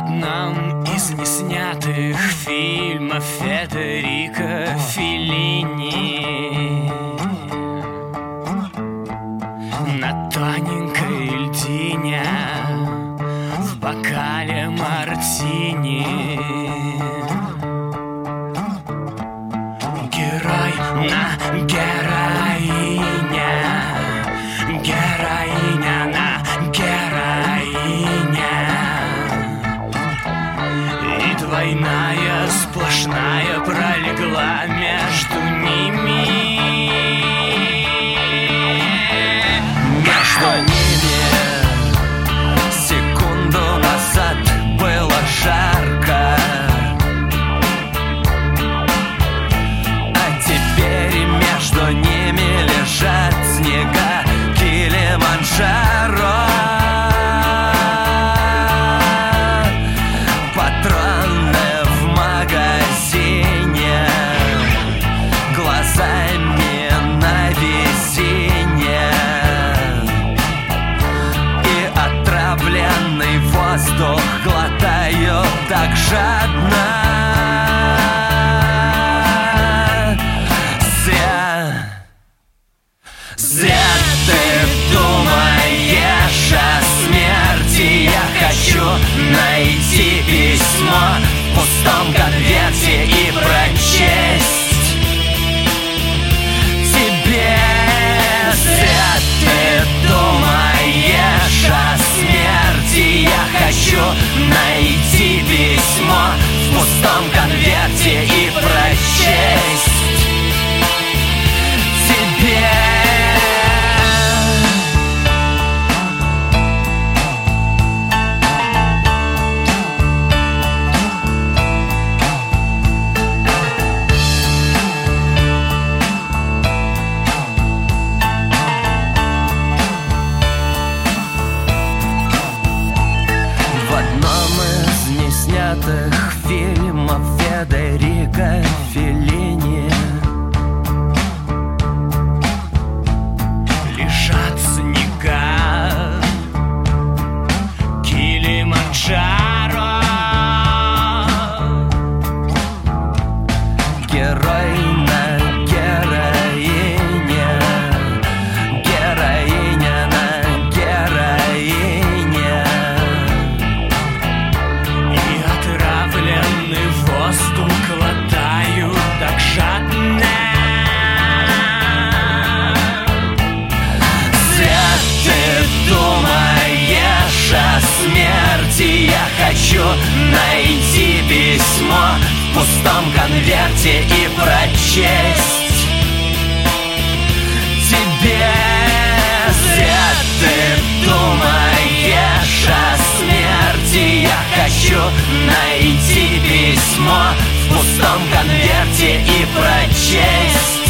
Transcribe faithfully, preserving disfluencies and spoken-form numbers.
одном из неснятых фильмов Федерико Феллини на тоненькой льдине в бокале мартини герой на героиня, героиня на героиня, и двойная сплошная пролегла между ними. Между ними секунду назад было жарко, а теперь между ними лежат снега Килиманджаро. Патроны в магазине, глазами на весенне, и отравленный воздух глотаю так жадно. Зря ты думаешь о смерти. Я хочу найти письмо в пустом конверте и прочесть тебе. Зря ты думаешь о смерти. Я хочу найти письмо в пустом конверте и прочесть тебе. Фильмов Федерико Феллини лежат снега Килиманджаро. Герой на героине, героиня на героине, отравленный воздух глотаю так жадно. Зря ты думаешь о смерти. Я хочу найти письмо в пустом конверте и прочесть тебе. Зря ты думаешь о смерти. Я хочу найти письмо в пустом конверте и прочесть